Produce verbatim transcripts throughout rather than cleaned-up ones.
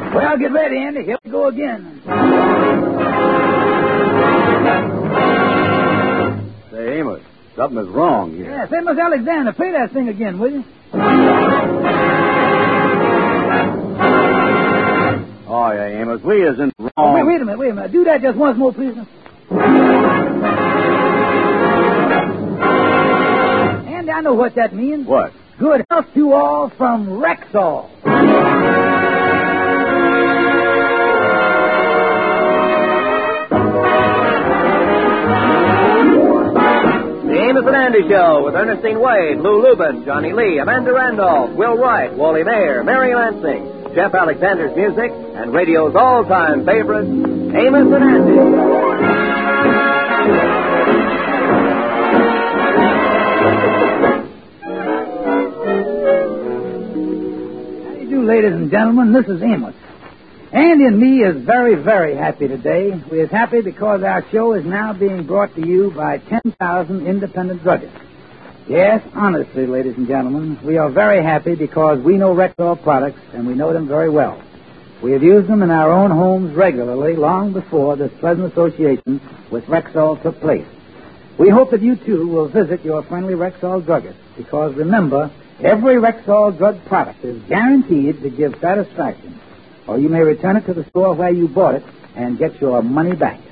Well, get ready, Andy. Here we go again. Say, Amos, something is wrong here. Yeah, say, Miss Alexander, play that thing again, will you? Oh, yeah, Amos, we isn't wrong. Oh, wait, wait a minute, wait a minute. Do that just once more, please. Andy, I know what that means. What? Good health to all from Rexall. Amos and Andy Show with Ernestine Wade, Lou Lubin, Johnny Lee, Amanda Randolph, Will Wright, Wally Mayer, Mary Lansing, Jeff Alexander's music, and radio's all-time favorite, Amos and Andy. How do you do, ladies and gentlemen? This is Amos. Andy and me is very, very happy today. We is happy because our show is now being brought to you by ten thousand independent druggists. Yes, honestly, ladies and gentlemen, we are very happy because we know Rexall products and we know them very well. We have used them in our own homes regularly long before this pleasant association with Rexall took place. We hope that you, too, will visit your friendly Rexall druggist because, remember, every Rexall drug product is guaranteed to give satisfaction. Or you may return it to the store where you bought it and get your money back.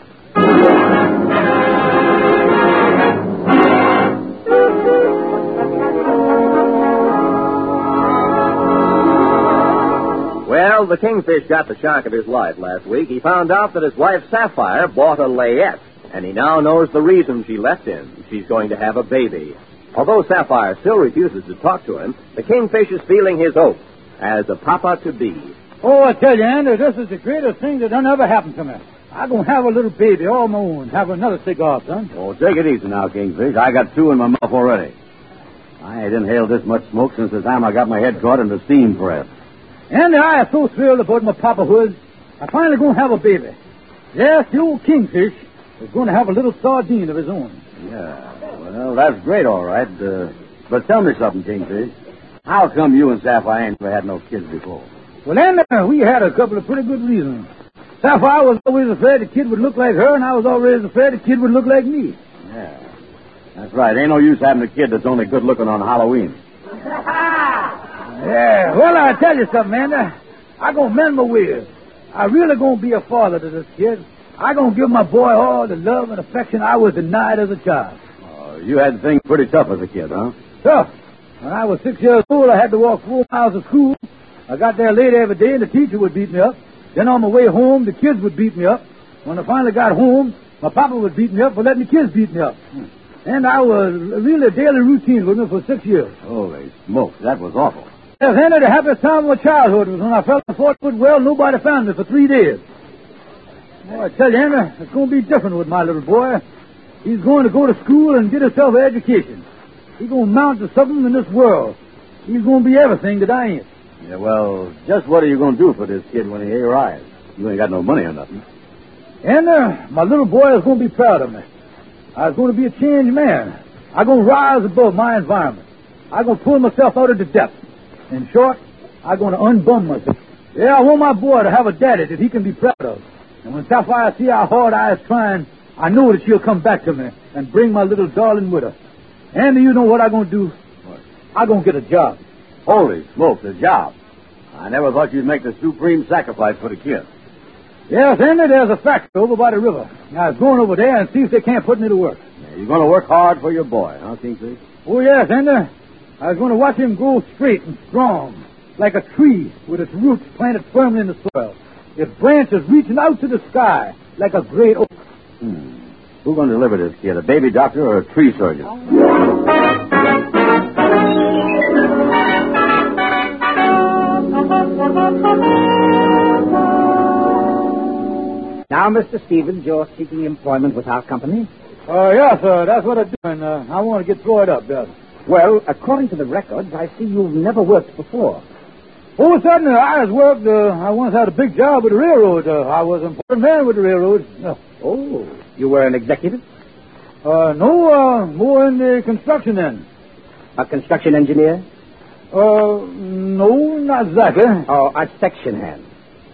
Well, the Kingfish got the shock of his life last week. He found out that his wife, Sapphire, bought a layette, and he now knows the reason she left him. She's going to have a baby. Although Sapphire still refuses to talk to him, the Kingfish is feeling his oath as a papa-to-be. Oh, I tell you, Andy, this is the greatest thing that done ever happened to me. I'm going to have a little baby all my own. Have another cigar, son. Oh, take it easy now, Kingfish. I got two in my mouth already. I ain't inhaled this much smoke since the time I got my head caught in the steam press. Andy, I am so thrilled about my papahood. I'm finally going to have a baby. Yes, the old Kingfish is going to have a little sardine of his own. Yeah, well, that's great, all right. Uh, but tell me something, Kingfish. How come you and Sapphire ain't never had no kids before? Well, then, uh, we had a couple of pretty good reasons. Sapphire was always afraid the kid would look like her, and I was always afraid the kid would look like me. Yeah, that's right. Ain't no use having a kid that's only good looking on Halloween. Yeah, well, I tell you something, man. I'm going to mend my ways. I really going to be a father to this kid. I'm going to give my boy all the love and affection I was denied as a child. Oh, you had things pretty tough as a kid, huh? Tough. When I was six years old, I had to walk four miles to school. I got there late every day, and the teacher would beat me up. Then on my way home, the kids would beat me up. When I finally got home, my papa would beat me up for letting the kids beat me up. Hmm. And I was really a daily routine with me for six years. Holy smokes, that was awful. Yes, Henry, the happiest time of my childhood was when I fell in Fort Woodwell. Nobody found me for three days. Oh, I tell you, Henry, it's going to be different with my little boy. He's going to go to school and get himself an education. He's going to mount to something in this world. He's going to be everything that I ain't. Yeah, well, just what are you going to do for this kid when he arrives? You ain't got no money or nothing. And uh, my little boy is going to be proud of me. I'm going to be a changed man. I'm going to rise above my environment. I'm going to pull myself out of the depths. In short, I'm going to unbum myself. Yeah, I want my boy to have a daddy that he can be proud of. And when Sapphire see how hard I is trying, I know that she'll come back to me and bring my little darling with her. And do you know what I'm going to do? What? I'm going to get a job. Holy smokes, a job. I never thought you'd make the supreme sacrifice for the kid. Yes, Henry, there's a factory over by the river. I was going over there and see if they can't put me to work. Yeah, you're going to work hard for your boy, huh, Kingfish? Oh, yes, Henry. I was going to watch him grow straight and strong, like a tree with its roots planted firmly in the soil, its branches reaching out to the sky like a great oak. Hmm. Who's going to deliver this kid, a baby doctor or a tree surgeon? Now, Mister Stevens, you're seeking employment with our company? Uh, yes, sir. That's what I'm doing. Uh, I want to get employed up, yes. Well, according to the records, I see you've never worked before. All of a sudden, uh, I was worked. Uh, I once had a big job with the railroad. Uh, I was an important man with the railroad. Uh, oh, you were an executive? Uh, no, uh, more in the construction end. A construction engineer? Uh, no, not exactly. Oh, a section hand?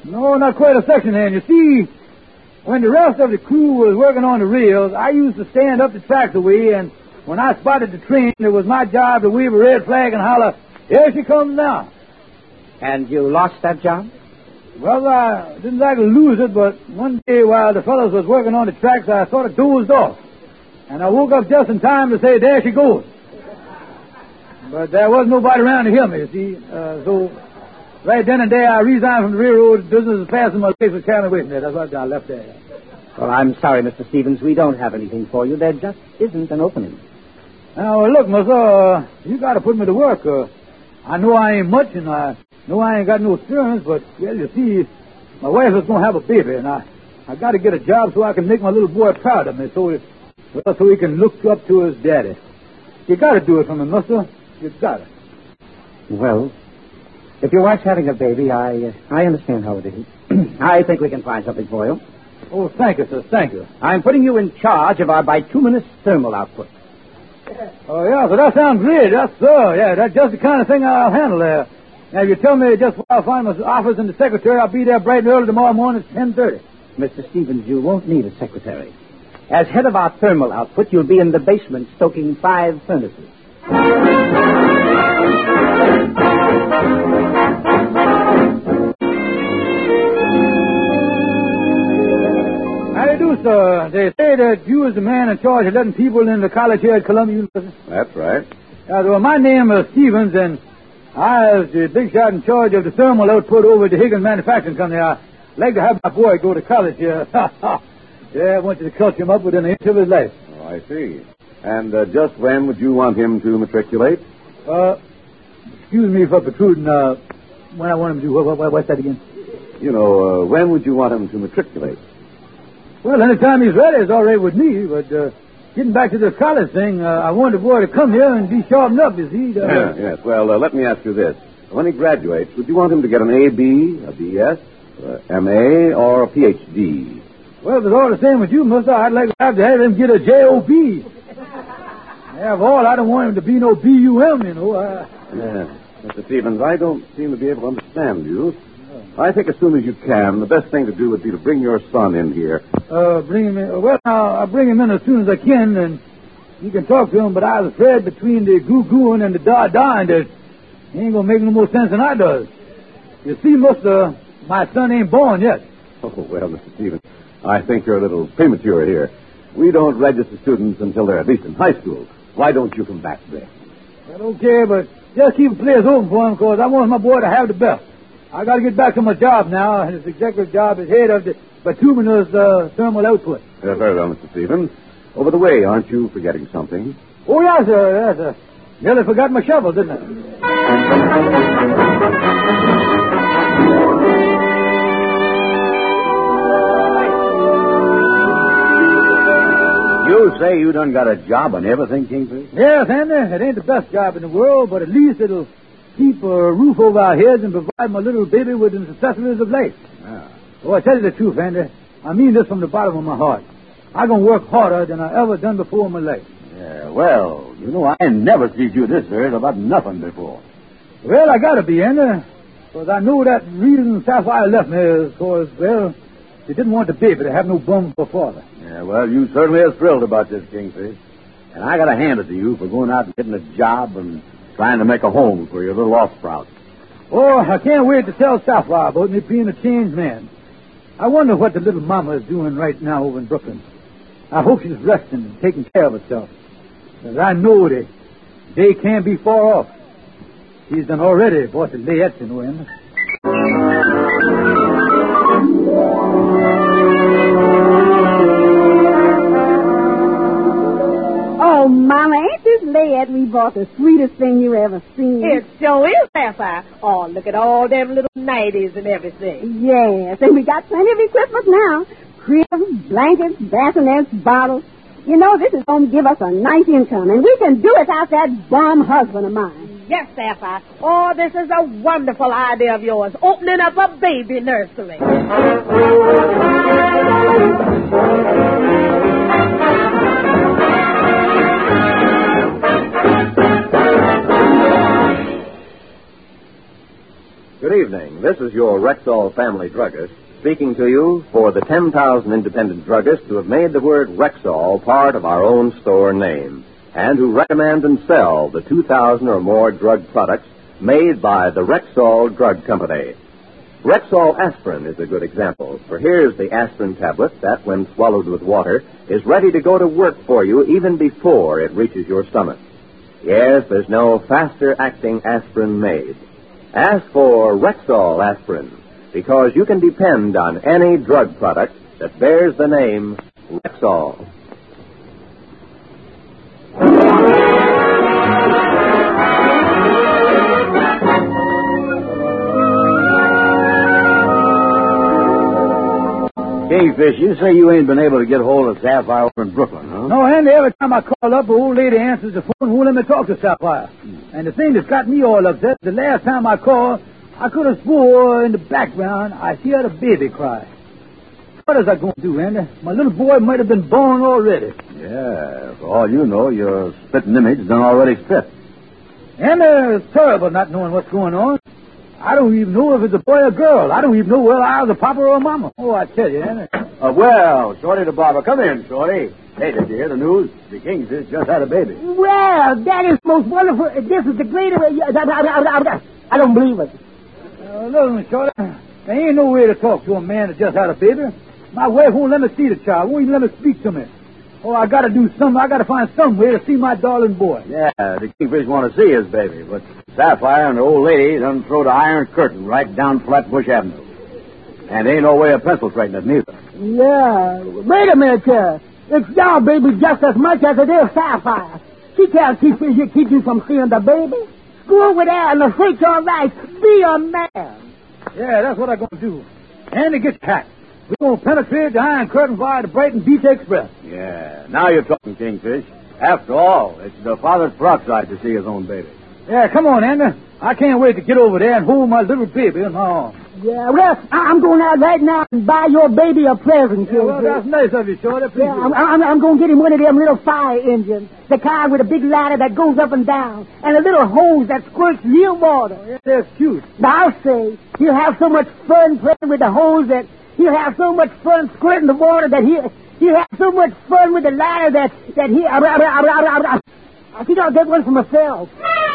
No, not quite a section hand. You see, when the rest of the crew was working on the rails, I used to stand up the tractorway, and when I spotted the train, it was my job to wave a red flag and holler, "Here she comes now." And you lost that job? Well, I didn't like to lose it, but one day while the fellows was working on the tracks, I sort of dozed off. And I woke up just in time to say, "There she goes." But there wasn't nobody around to hear me, you see. Uh, so right then and there, I resigned from the railroad business as fast as my legs would carry me away from there. That's why I left there. Well, I'm sorry, Mister Stevens. We don't have anything for you. There just isn't an opening. Now, look, mister, uh, you got to put me to work. Uh, I know I ain't much, and I know I ain't got no experience, but, well, you see, my wife is going to have a baby, and I I got to get a job so I can make my little boy proud of me, so it, well, so he can look up to his daddy. You got to do it for me, mister. You got it. Well, if your wife's having a baby, I uh, I understand how it is. I think we can find something for you. Oh, thank you, sir. Thank you. I'm putting you in charge of our bituminous thermal output. Oh, yeah, so that sounds great. Yes, sir. Yeah, that's just the kind of thing I'll handle there. Now, if you tell me just where I'll find my office and the secretary, I'll be there bright and early tomorrow morning at ten thirty. Mister Stevens, you won't need a secretary. As head of our thermal output, you'll be in the basement stoking five furnaces. How do you do, sir? They say that you was the man in charge of letting people in the college here at Columbia University. That's right. Uh, well, my name is Stevens, and I was the big shot in charge of the thermal output over at the Higgins Manufacturing Company. I'd like to have my boy go to college here. Yeah, I want you to culture him up within an inch of his life. Oh, I see. And uh, just when would you want him to matriculate? Uh, excuse me for protruding. Uh, when I want him to do what, what, what's that again? You know, uh, when would you want him to matriculate? Well, anytime he's ready, it's all right with me. But uh, getting back to this college thing, uh, I want the boy to come here and be sharpened up, you see. Uh, yeah, yes. Well, uh, let me ask you this. When he graduates, would you want him to get an A B, a B S, uh, M A, or a P H D? Well, if it's all the same with you, mister, I'd like to have to have him get a J O B. After all, I don't want him to be no B U M, you know. Uh... Yeah. Mister Stevens, I don't seem to be able to understand you. I think as soon as you can, the best thing to do would be to bring your son in here. Uh, bring him in. Well, now, I'll bring him in as soon as I can, and you can talk to him, but I was afraid between the goo-gooing and the da-da, that he ain't going to make no more sense than I does. You see, mister, my son ain't born yet. Oh, well, Mister Stevens, I think you're a little premature here. We don't register students until they're at least in high school. Why don't you come back today? I don't care, but just keep the place open for him, because I want my boy to have the best. I got to get back to my job now, and his executive job is head of the bituminous uh, thermal output. Uh, very well, Mister Stevens. Over the way, aren't you forgetting something? Oh, yes, sir. Yes, sir. Nearly forgot my shovel, didn't I? You say you done got a job on everything, Kingfish? Yes, Andy. It ain't the best job in the world, but at least it'll keep a roof over our heads and provide my little baby with the necessities of life. Ah. Oh, I tell you the truth, Andy. I mean this from the bottom of my heart. I'm going to work harder than I ever done before in my life. Yeah, well, you know, I ain't never seen you this hurt about nothing before. Well, I got to be, Andy, because I know that reason Sapphire left me is because, well, she didn't want the baby to have no bum for father. Yeah, well, you certainly is thrilled about this, Kingfish. And I got to hand it to you for going out and getting a job and trying to make a home for your little off-sprout. Oh, I can't wait to tell Sapphire about me being a changed man. I wonder what the little mama is doing right now over in Brooklyn. I hope she's resting and taking care of herself. Because I know that they can't be far off. She's done already bought the layettes in Wynn. Oh, Mama, ain't this layette we bought the sweetest thing you ever seen? It sure is, Sapphire. Oh, look at all them little nighties and everything. Yes, and we got plenty of equipment now. Cribs, blankets, bassinets, bottles. You know, this is going to give us a nice income, and we can do it without that bum husband of mine. Yes, Sapphire. Oh, this is a wonderful idea of yours, opening up a baby nursery. Good evening. This is your Rexall family druggist speaking to you for the ten thousand independent druggists who have made the word Rexall part of our own store name and who recommend and sell the two thousand or more drug products made by the Rexall Drug Company. Rexall aspirin is a good example, for here's the aspirin tablet that, when swallowed with water, is ready to go to work for you even before it reaches your stomach. Yes, there's no faster-acting aspirin made. Ask for Rexall aspirin, because you can depend on any drug product that bears the name Rexall. Kingfish, you say you ain't been able to get hold of Sapphire over in Brooklyn, huh? No, Andy, every time I call up, the old lady answers the phone and won't let me talk to Sapphire. And the thing that's got me all upset, the last time I called, I could have swore in the background I heard a baby cry. What is I going to do, Andy? My little boy might have been born already. Yeah, for all you know, your spitting image done already spit. Andy, it's terrible not knowing what's going on. I don't even know if it's a boy or girl. I don't even know whether I was a papa or a mama. Oh, I tell you, Andy. Uh, well, Shorty the barber, come in, Shorty. Hey, did you hear the news? The Kingfish just had a baby. Well, that is most wonderful. This is the greatest. I don't believe it. Uh, listen, Shorty, there ain't no way to talk to a man that just had a baby. My wife won't let me see the child. Won't even let me speak to me. Oh, I got to do something. I got to find some way to see my darling boy. Yeah, the Kingfish want to see his baby, but Sapphire and the old lady done throw the iron curtain right down Flatbush Avenue. And ain't no way of pencil straightening it neither. Yeah. Wait a minute, sir. It's your baby just as much as it is Sapphire. She can't keep, keep you from seeing the baby. Go over there and the freak's all right. Be a man. Yeah, that's what I'm going to do. Andy, get your hat. We're going to penetrate the iron curtain via the Brighton Beach Express. Yeah, now you're talking, Kingfish. After all, it's the father's peroxide to see his own baby. Yeah, come on, Andy. I can't wait to get over there and hold my little baby in my arms. Yeah, well, I'm going out right now and buy your baby a present, Yeah, well, that's nice of you, Shorty. Please yeah, I'm, I'm, I'm going to get him one of them little fire engines. The kind with a big ladder that goes up and down. And a little hose that squirts real water. Yeah, that's cute. Now, I'll say, he'll have so much fun playing with the hose that he'll have so much fun squirting the water that he'll, he'll have so much fun with the ladder that, that he... I, I, I, I, I, I think I'll get one for myself.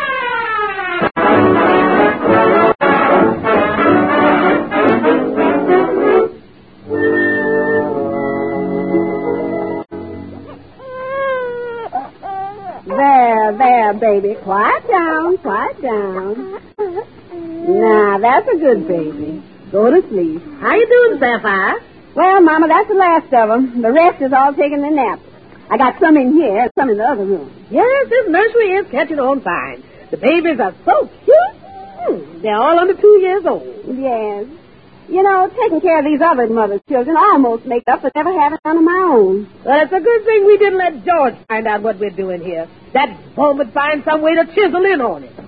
There, there, baby. Quiet down, quiet down. Now, that's a good baby. Go to sleep. How you doing, Sapphire? Well, Mama, that's the last of them. The rest is all taking a nap. I got some in here and some in the other room. Yes, this nursery is catching on fine. The babies are so cute. They're all under two years old. Yes. You know, taking care of these other mothers' children almost make up for never having none of my own. Well, it's a good thing we didn't let George find out what we're doing here. That bum would find some way to chisel in on it.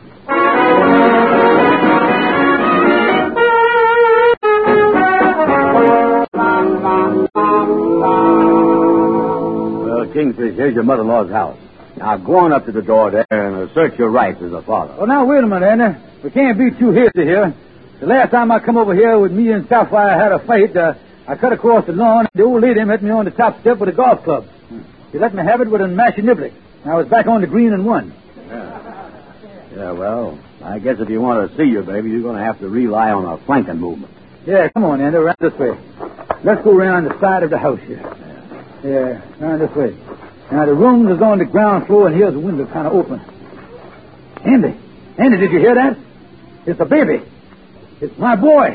Well, Kingfish, here's your mother-in-law's house. Now, go on up to the door there and assert your rights as a father. Well, now, wait a minute, Andy. We can't be too hasty here. The last time I come over here with me and Sapphire had a fight, uh, I cut across the lawn, and the old lady met me on the top step with a golf club. She let me have it with a mashy niblick. I was back on the green and won. Yeah. Yeah, well, I guess if you want to see your baby, you're going to have to rely on a flanking movement. Yeah, come on, Andy, around this way. Let's go around the side of the house here. Yeah, around this way. Now, the room is on the ground floor, and here's the window kind of open. Andy, Andy, did you hear that? It's a baby. It's my boy.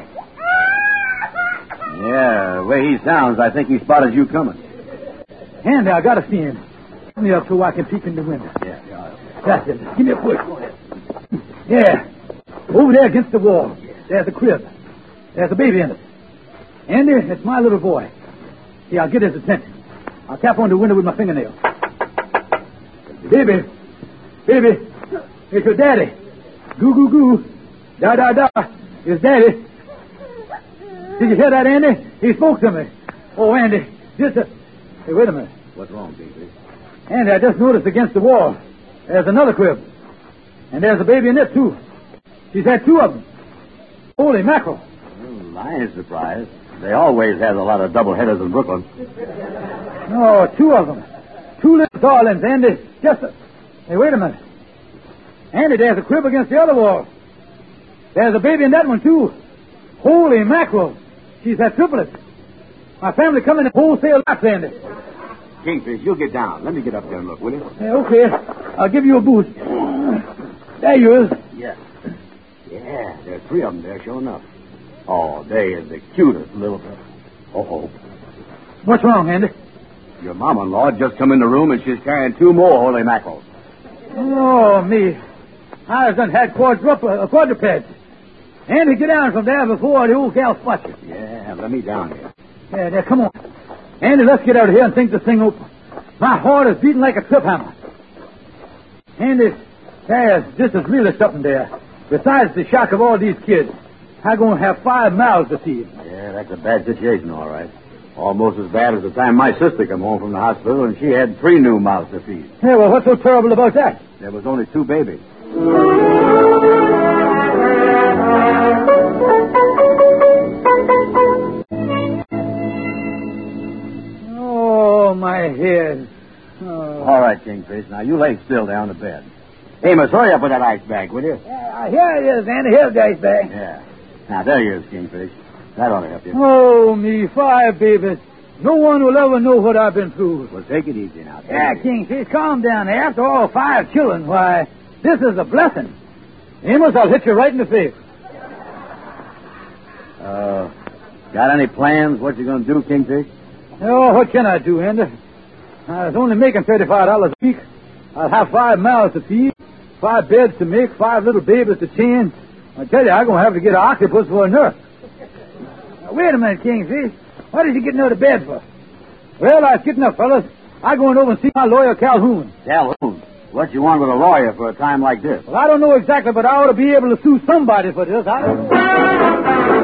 Yeah, the way he sounds, I think he spotted you coming. Andy, I got to see him. Give me up so I can peek in the window. Yeah, yeah. That's it. Give me a push. Yeah. Over there against the wall. There's a crib. There's a baby in it. Andy, it's my little boy. See, I'll get his attention. I'll tap on the window with my fingernail. Baby. Baby. It's your daddy. Goo, goo, goo. Da, da, da. It's Daddy. Did you hear that, Andy? He spoke to me. Oh, Andy, just a... Hey, wait a minute. What's wrong, Kingfish? Andy, I just noticed against the wall, there's another crib. And there's a baby in it, too. She's had two of them. Holy mackerel. Well, I ain't surprised. They always have a lot of double-headers in Brooklyn. No, two of them. Two little darlings, Andy. Just a... Hey, wait a minute. Andy, there's a crib against the other wall. There's a baby in that one, too. Holy mackerel. She's had triplets. My family come in wholesale lots, Andy. Kingfish, you get down. Let me get up there and look, will you? Yeah, okay. I'll give you a boost. There you is. Yeah. Yeah, there's three of them there, sure enough. Oh, they is the cutest little... Oh-oh. What's wrong, Andy? Your mama-in-law just come in the room and she's carrying two more holy mackerels. Oh, me. I've done had quadrup- uh, quadrupeds. Andy, get down from there before the old gal spots you. Yeah, let me down here. Yeah, there, come on. Andy, let's get out of here and think this thing open. My heart is beating like a trip hammer. Andy, there's just as real as something there. Besides the shock of all these kids, I'm going to have five mouths to feed. Yeah, that's a bad situation, all right. Almost as bad as the time my sister came home from the hospital and she had three new mouths to feed. Yeah, well, what's so terrible about that? There was only two babies. Oh, my head. Oh. All right, Kingfish. Now, you lay still down the bed. Amos, hurry up with that ice bag, will you? Yeah, here it is, Andy. Here's the ice bag. Yeah. Now, there you is, Kingfish. That ought to help you. Oh, me, five babies. No one will ever know what I've been through. Well, take it easy now. Yeah, Kingfish, calm down. After all, five children, why, this is a blessing. Amos, I'll hit you right in the face. Uh, got any plans what you're going to do, Kingfish? Oh, what can I do, Andy? I was only making thirty-five dollars a week. I'll have five mouths to feed, five beds to make, five little babies to change. I tell you, I'm going to have to get an octopus for a nurse. Now, wait a minute, Kingfish. What is he getting out of bed for? Well, I was getting up, fellas. I'm going over and see my lawyer, Calhoun. Calhoun? What you want with a lawyer for a time like this? Well, I don't know exactly, but I ought to be able to sue somebody for this. I...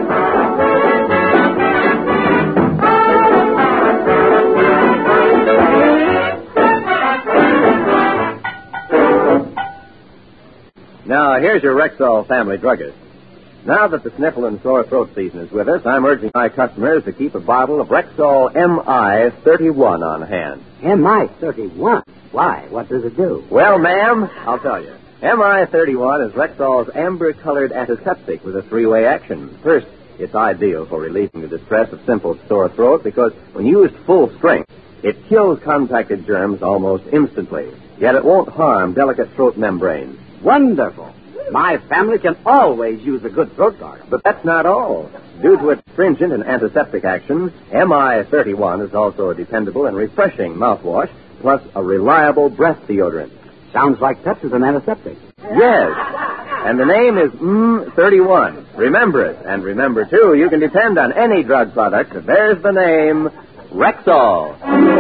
Now, here's your Rexall family druggist. Now that the sniffle and sore throat season is with us, I'm urging my customers to keep a bottle of Rexall M I thirty-one on hand. M I thirty-one? Why? What does it do? Well, ma'am, I'll tell you. M I thirty-one is Rexall's amber-colored antiseptic with a three-way action. First, it's ideal for relieving the distress of simple sore throat because when used full strength, it kills contacted germs almost instantly. Yet it won't harm delicate throat membranes. Wonderful. My family can always use a good throat guard. But that's not all. Due to its stringent and antiseptic action, M I thirty-one is also a dependable and refreshing mouthwash, plus a reliable breath deodorant. Sounds like Pepsi's an antiseptic. Yes. And the name is M thirty-one. Remember it. And remember, too, you can depend on any drug product that bears the name Rexall.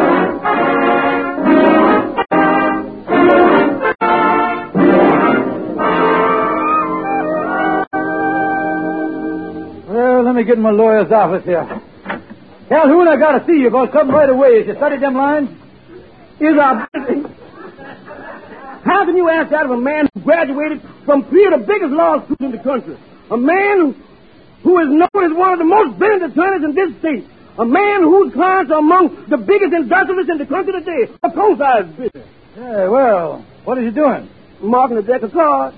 Let me get in my lawyer's office here. Calhoun, I gotta see you about something right away. You studied them lines? Is our busy. How can you ask that of a man who graduated from three of the biggest law schools in the country? A man who, who is known as one of the most brilliant attorneys in this state. A man whose clients are among the biggest industrialists in the country today. Of course I was busy. Yeah, well, what are you doing? Marking a deck of cards.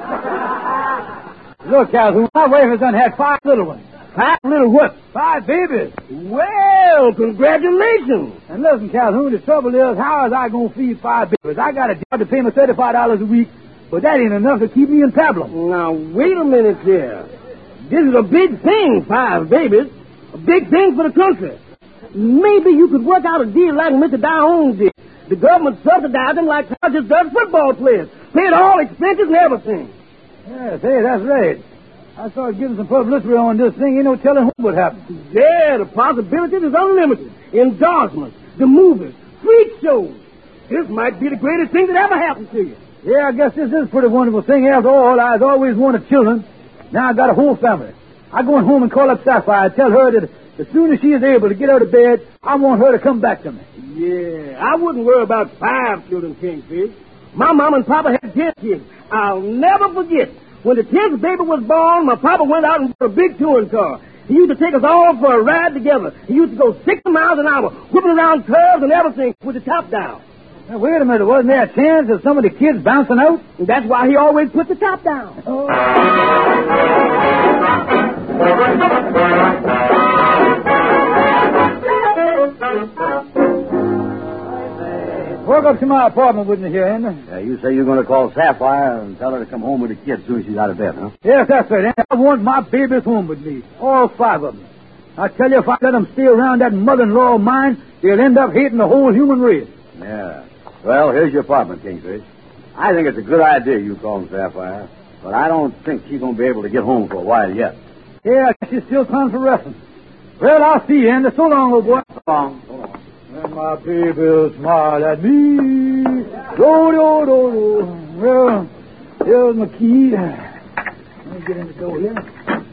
Look, Calhoun, my wife has done had five little ones. Five little what? Five babies. Well, congratulations. And listen, Calhoun, the trouble is, how is I going to feed five babies? I got a job to pay me thirty-five dollars a week, but that ain't enough to keep me in pablum. Now, wait a minute here. This is a big thing, five babies. A big thing for the country. Maybe you could work out a deal like Mister Downs did. The government subsidized them like college does football players. Paid all expenses and everything. Yes, hey, that's right. I started giving some publicity on this thing. Ain't no telling what would happen. Yeah, the possibilities is unlimited. Endorsements, the movies, freak shows. This might be the greatest thing that ever happened to you. Yeah, I guess this is a pretty wonderful thing. After all, I've always wanted children. Now I got a whole family. I go home and call up Sapphire and tell her that as soon as she is able to get out of bed, I want her to come back to me. Yeah, I wouldn't worry about five children, Kingfish. My mom and papa had ten kids. I'll never forget When the tenth baby was born, my papa went out and bought a big touring car. He used to take us all for a ride together. He used to go sixty miles an hour, whipping around curves and everything with the top down. Now, wait a minute. Wasn't there a chance of some of the kids bouncing out? And that's why he always put the top down. Oh. Walk up to my apartment with me here, Andy. Yeah, you say you're going to call Sapphire and tell her to come home with the kids as soon as she's out of bed, huh? Yes, that's right, Andy. I want my babies home with me. All five of them. I tell you, if I let them stay around that mother-in-law of mine, they'll end up hating the whole human race. Yeah. Well, here's your apartment, Kingfish. I think it's a good idea you calling Sapphire, but I don't think she's going to be able to get home for a while yet. Yeah, I guess she's still convalescing. Well, I'll see you, Andy. So long, old boy. So long. So long. When my baby smile at me. Do, do, do, do. Well, here's my key. Let me get in the door here.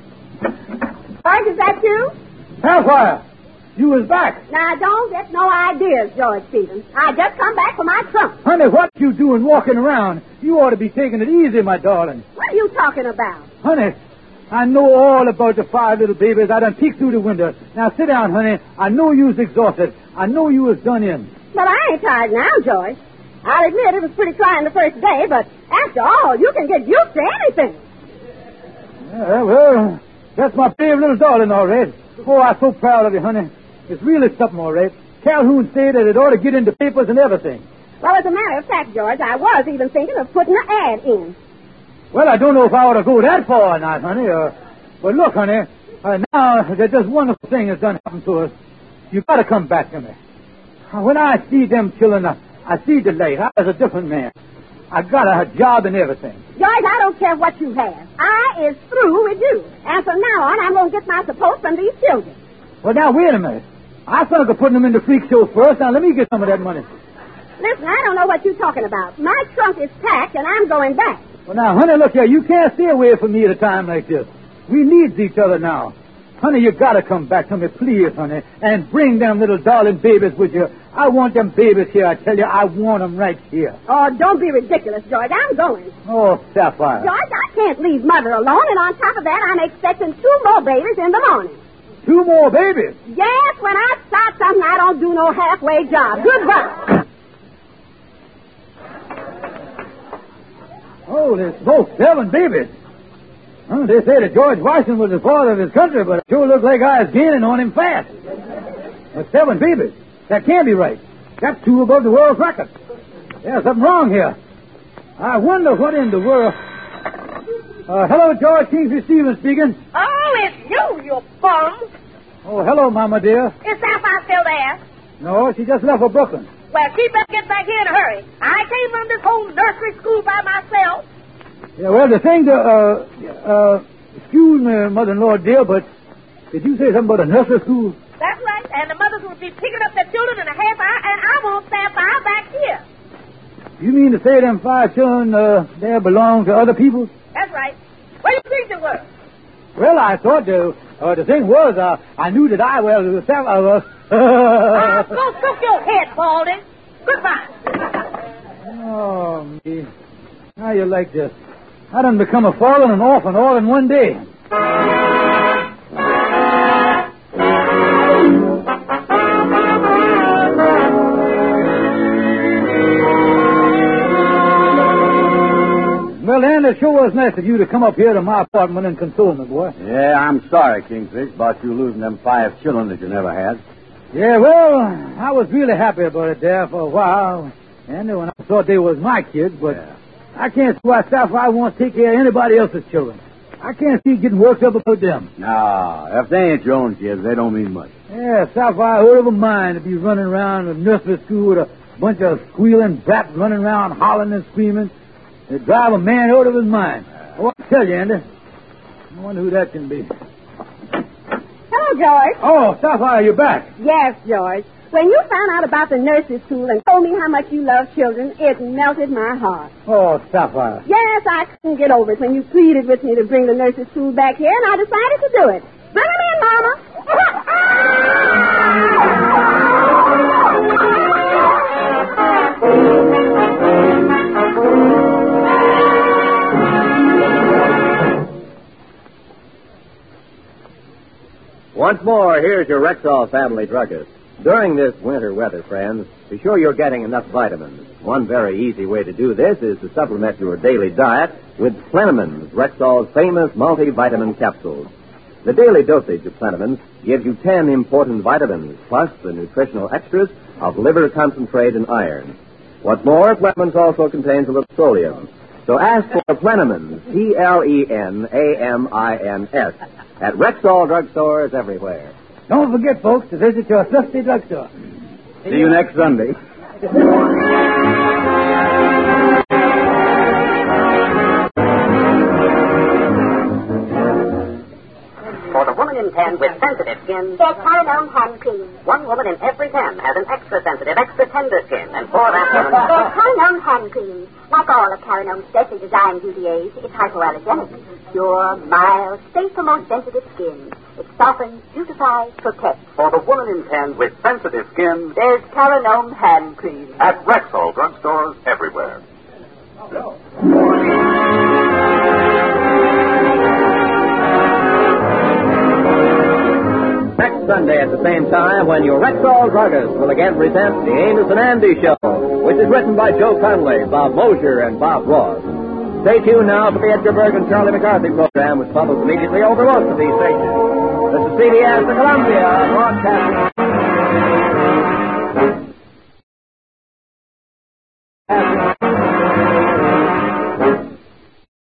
George, is that you? Sapphire, you was back. Now, don't get no ideas, George Stevens. I just come back from my trunk. Honey, what you doing walking around? You ought to be taking it easy, my darling. What are you talking about? Honey, I know all about the five little babies. I done peeked through the window. Now, sit down, honey. I know you was exhausted. I know you was done in. Well, I ain't tired now, George. I'll admit it was pretty trying the first day, but after all, you can get used to anything. Yeah, well, that's my brave little darling, all right. Oh, I'm so proud of you, honey. It's really something, all right. Calhoun said that it ought to get into papers and everything. Well, as a matter of fact, George, I was even thinking of putting an ad in. Well, I don't know if I ought to go that far or not, honey. Uh, but look, honey, uh, now there's just wonderful thing that's done happen to us. You got to come back to me. When I see them children, I, I see the light. I was a different man. I got a job and everything. George, I don't care what you have. I is through with you. And from now on, I'm going to get my support from these children. Well, now, wait a minute. I thought of putting them in the freak show first. Now, let me get some of that money. Listen, I don't know what you're talking about. My trunk is packed, and I'm going back. Well, now, honey, look here. You can't stay away from me at a time like this. We need each other now. Honey, you got to come back to me, please, honey, and bring them little darling babies with you. I want them babies here. I tell you, I want them right here. Oh, don't be ridiculous, George. I'm going. Oh, Sapphire. George, I can't leave Mother alone, and on top of that, I'm expecting two more babies in the morning. Two more babies? Yes, when I start something, I don't do no halfway job. Goodbye. Oh, there's both seven babies. Huh, they say that George Washington was the father of his country, but it sure looks like I was gaining on him fast. But seven babies. That can't be right. That's two above the world's record. There's something wrong here. I wonder what in the world... Uh, hello, George Kingsley Stevens speaking. Oh, it's you, you bum. Oh, hello, Mama dear. Is Sapphire still there? No, she just left for Brooklyn. Well, she better get back here in a hurry. I came from this whole nursery school by myself. Yeah, well, the thing, to, uh, uh, excuse me, mother-in-law, dear, but did you say something about a nursery school? That's right, and the mothers will be picking up their children in a half hour, and I want Sapphire back here. You mean to say them five children, uh, there belong to other people? That's right. What do you think they were? Well, I thought the, uh, the thing was, uh, I knew that I, well, the seven of us. Oh, go cook your head, Baldy. Goodbye. Oh, me. How you like this? I done become a father and an orphan all in one day. Well, Dan, it sure was nice of you to come up here to my apartment and console me, boy. Yeah, I'm sorry, Kingfish, about you losing them five children that you never had. Yeah, well, I was really happy about it there for a while, and when I thought they was my kids, but Yeah. I can't see why Sapphire wants to take care of anybody else's children. I can't see getting worked up about them. No, if they ain't your own kids, they don't mean much. Yeah, Sapphire out of her mind to be running around with nursery school with a bunch of squealing brats running around hollering and screaming. It drive a man out of his mind. Oh, I tell you, Andy. I wonder who that can be. Hello, George. Oh, Sapphire, you're back. Yes, George. When you found out about the nursery school and told me how much you love children, it melted my heart. Oh, Sapphire. Yes, I couldn't get over it when you pleaded with me to bring the nursery school back here, and I decided to do it. Bring them in, Mama. Once more, here's your Rexall family druggist. During this winter weather, friends, be sure you're getting enough vitamins. One very easy way to do this is to supplement your daily diet with Plenamins, Rexall's famous multivitamin capsules. The daily dosage of Plenamins gives you ten important vitamins, plus the nutritional extras of liver concentrate and iron. What's more, Plenamins also contains a little sodium. So ask for Plenamins, P L E N A M I N S, at Rexall drugstores everywhere. Don't forget, folks, to visit your thrifty drugstore. See you next Sunday. For the woman in ten with sensitive skin, There's Carinone hand cream. one woman in every ten has an extra sensitive, extra tender skin, and for that woman... There's Carinone hand cream. Like all of Carinone's specially designed U V As, it's hypoallergenic. Pure, mild, safe for most sensitive skin. It softens, beautifies, protects. For the woman in ten with sensitive skin, There's Carinone hand cream. at Rexall drugstores everywhere. Next Sunday at the same time, when your Rexall druggist will again present the Amos and Andy Show, which is written by Joe Conley, Bob Mosier, and Bob Ross. Stay tuned now for the Edgar Berg and Charlie McCarthy program, which follows immediately over most of these stations. This is C B S, the Columbia Broadcasting